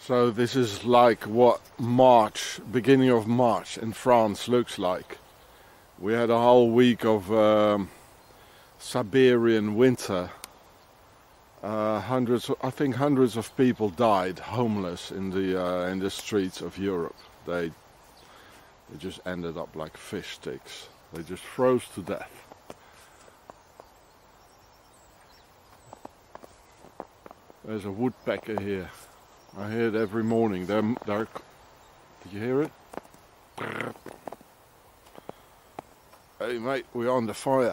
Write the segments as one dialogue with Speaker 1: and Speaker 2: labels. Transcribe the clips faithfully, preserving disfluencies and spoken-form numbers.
Speaker 1: So this is like what March, beginning of March in France looks like. We had a whole week of um, Siberian winter. Uh, hundreds, I think hundreds of people died homeless in the uh, in the streets of Europe. They they just ended up like fish sticks. They just froze to death. There's a woodpecker here. I hear it every morning. They're, they're, did you hear it? Hey mate, we're on the fire.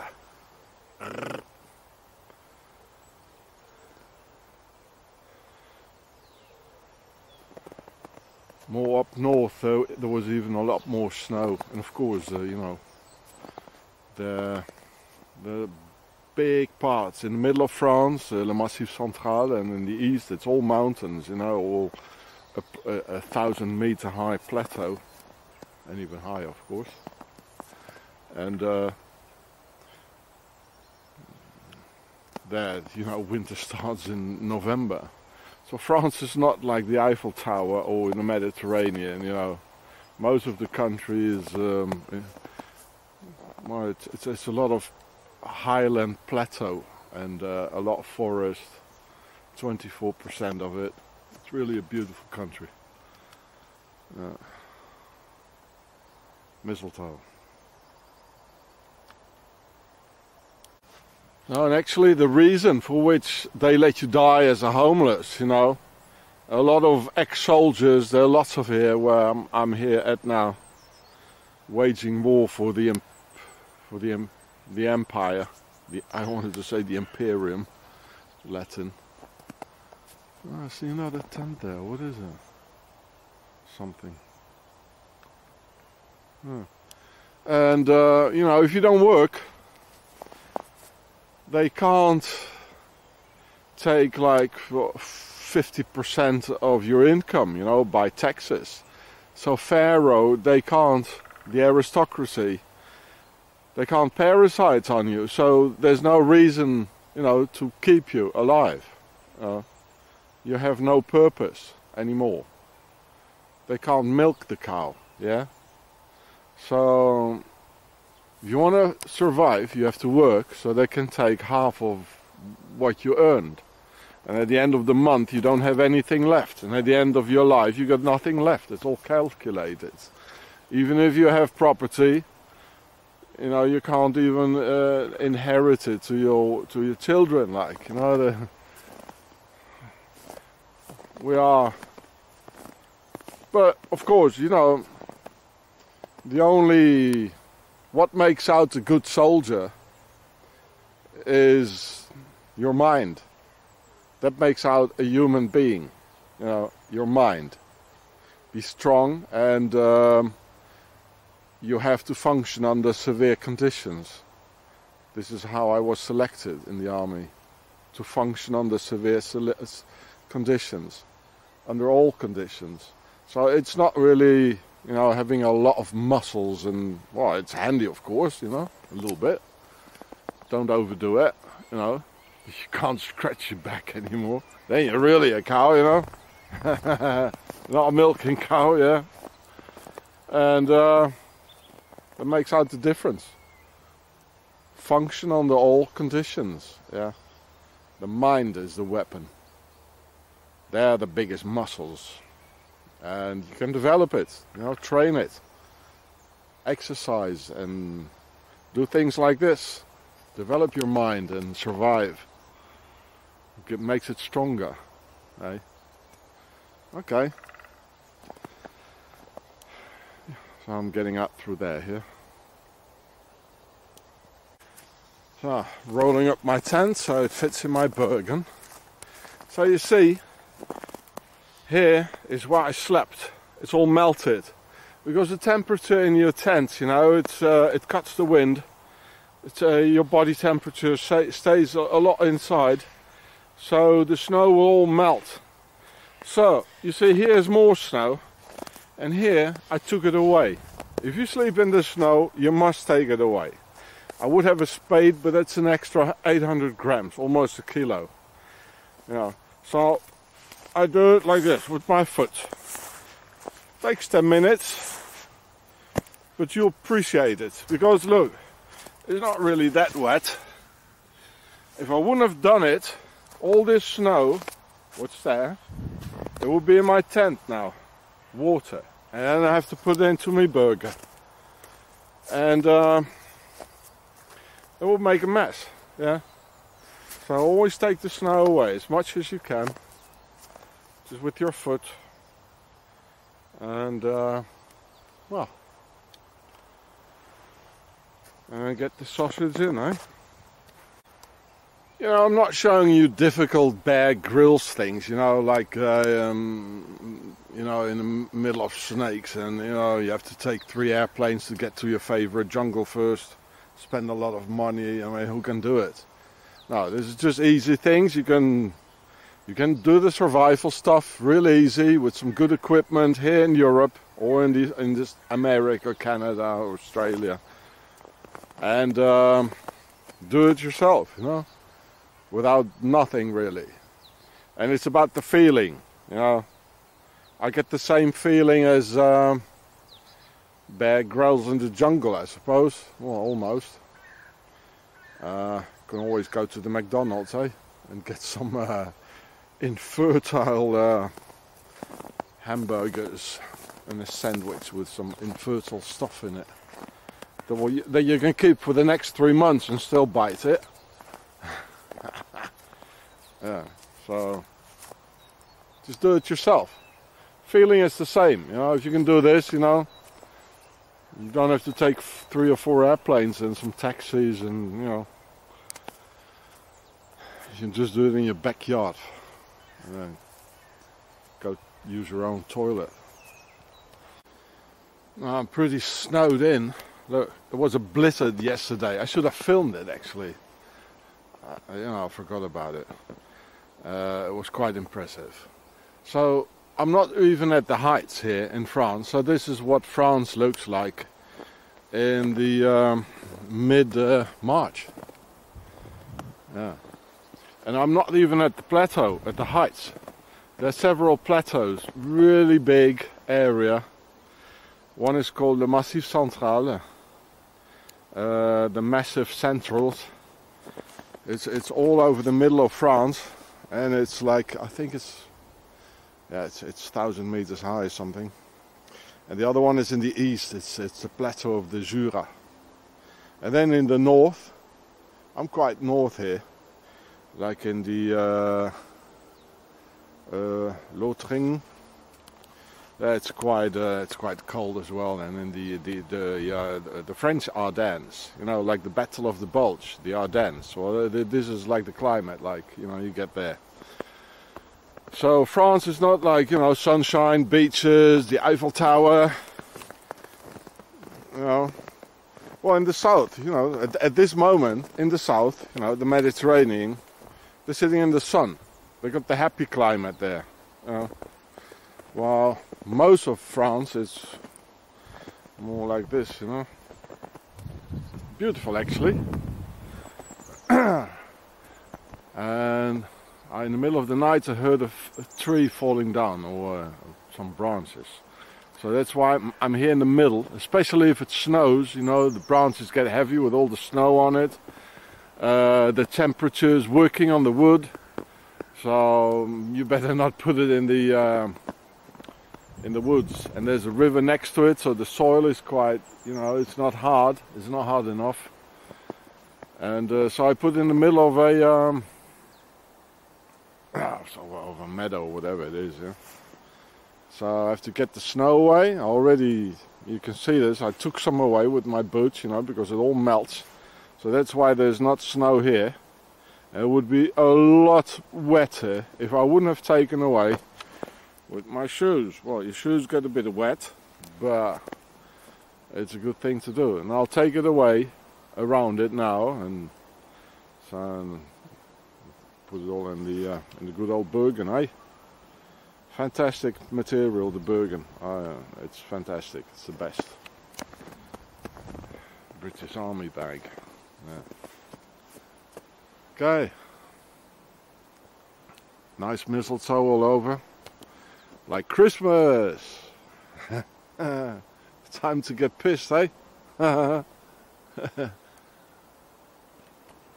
Speaker 1: More up north though, there was even a lot more snow. And of course, uh, you know, the, the big parts in the middle of France, uh, Le Massif Central, and in the east it's all mountains, you know, all a, a, a thousand meter high plateau, and even higher of course. And uh, there, you know, winter starts in November. So France is not like the Eiffel Tower or in the Mediterranean, you know. Most of the country is, um, well, it's, it's, it's a lot of highland plateau and uh, a lot of forest, twenty-four percent of it. It's really a beautiful country. Uh, mistletoe. No, and actually the reason for which they let you die as a homeless, you know, a lot of ex-soldiers, there are lots of here where I'm, I'm here at now, waging war for the for the the empire. The, I wanted to say the Imperium, Latin. Oh, I see another tent there. What is it? Something. Oh. And uh, you know, if you don't work, they can't take like fifty percent of your income, you know, by taxes. So Pharaoh, they can't, the aristocracy, they can't parasite on you. So there's no reason, you know, to keep you alive. Uh, you have no purpose anymore. They can't milk the cow, yeah? So if you want to survive, you have to work, so they can take half of what you earned. And at the end of the month, you don't have anything left. And at the end of your life, you got nothing left. It's all calculated. Even if you have property, you know, you can't even uh, inherit it to your to your children. Like, you know, the, we are. But of course, you know, the only what makes out a good soldier is your mind. That makes out a human being, you know, your mind. Be strong, and um, you have to function under severe conditions. This is how I was selected in the army, to function under severe conditions, under all conditions. So it's not really, you know, having a lot of muscles, and, well, it's handy of course, you know, a little bit. Don't overdo it, you know. You can't scratch your back anymore. Then you're really a cow, you know. Not a milking cow, yeah. And uh, that makes out the difference. Function under all conditions, yeah. The mind is the weapon. They're the biggest muscles. And you can develop it, you know, train it. Exercise and do things like this. Develop your mind and survive. It makes it stronger, eh? Okay. So I'm getting up through there here. So, rolling up my tent so it fits in my Bergen. So you see, here is where I slept. It's all melted. Because the temperature in your tent, you know, it's, uh, it cuts the wind. It's, uh, your body temperature stays a lot inside. So the snow will all melt. So, you see, here's more snow, and here I took it away. If you sleep in the snow, you must take it away. I would have a spade, but that's an extra eight hundred grams, almost a kilo. You know, so I do it like this with my foot. Takes ten minutes, but you appreciate it because look, it's not really that wet. If I wouldn't have done it, all this snow, what's there, it would be in my tent now, water, and then I have to put it into my burger, and uh, it would make a mess. Yeah. So always take the snow away as much as you can, just with your foot, and uh, well, and get the sausage in, eh? You know, I'm not showing you difficult Bear Grylls things, you know, like, uh, um, you know, in the middle of snakes, and, you know, you have to take three airplanes to get to your favorite jungle first, spend a lot of money. I mean, who can do it? No, this is just easy things. You can, you can do the survival stuff really easy with some good equipment here in Europe, or in, the, in this America, Canada, Australia, and um, do it yourself, you know. Without nothing really, and it's about the feeling, you know. I get the same feeling as um, Bear Grylls in the jungle, I suppose. Well, almost. Uh, can always go to the McDonald's, eh, and get some uh, infertile uh, hamburgers and a sandwich with some infertile stuff in it that, will, that you can keep for the next three months and still bite it. Yeah, so just do it yourself. Feeling is the same, you know. If you can do this, you know, you don't have to take three or four airplanes and some taxis, and you know, you can just do it in your backyard and then go use your own toilet. Now, I'm pretty snowed in. Look, it was a blizzard yesterday. I should have filmed it actually. Uh, you know, I forgot about it. Uh, it was quite impressive. So I'm not even at the heights here in France. So this is what France looks like in the um, mid uh, March. Yeah, and I'm not even at the plateau, at the heights. There's several plateaus, really big area. One is called the Massif Central, uh, the Massive Centrals. It's it's all over the middle of France, and it's like, I think it's yeah it's it's thousand meters high or something. And the other one is in the east. It's it's the plateau of the Jura. And then in the north, I'm quite north here, like in the uh, uh, Lotharingen. Uh, it's quite uh, it's quite cold as well, and in the the the, uh, the the French Ardennes, you know, like the Battle of the Bulge, the Ardennes. Well, uh, this is like the climate, like, you know, you get there. So France is not like, you know, sunshine, beaches, the Eiffel Tower. You know, well, in the south, you know, at, at this moment in the south, you know, the Mediterranean, they're sitting in the sun. They got the happy climate there. You know. Well, most of France is more like this, you know. Beautiful, actually. And I, in the middle of the night, I heard a, a tree falling down, or uh, some branches. So that's why I'm, I'm here in the middle, especially if it snows, you know, the branches get heavy with all the snow on it. Uh, the temperature is working on the wood, so you better not put it in the... Uh, in the woods. And there's a river next to it, so the soil is quite, you know, it's not hard, it's not hard enough. And uh, so I put in the middle of a um, so of a meadow, whatever it is, yeah. So I have to get the snow away. I already, you can see this, I took some away with my boots, you know, because it all melts. So that's why there's not snow here. It would be a lot wetter if I wouldn't have taken away with my shoes. Well, your shoes get a bit wet, but it's a good thing to do. And I'll take it away around it now, and so and put it all in the uh, in the good old Bergen, eh? Fantastic material, the Bergen. Uh, it's fantastic. It's the best. British Army bag. Yeah. Okay. Nice mistletoe all over. Like Christmas. Time to get pissed, eh?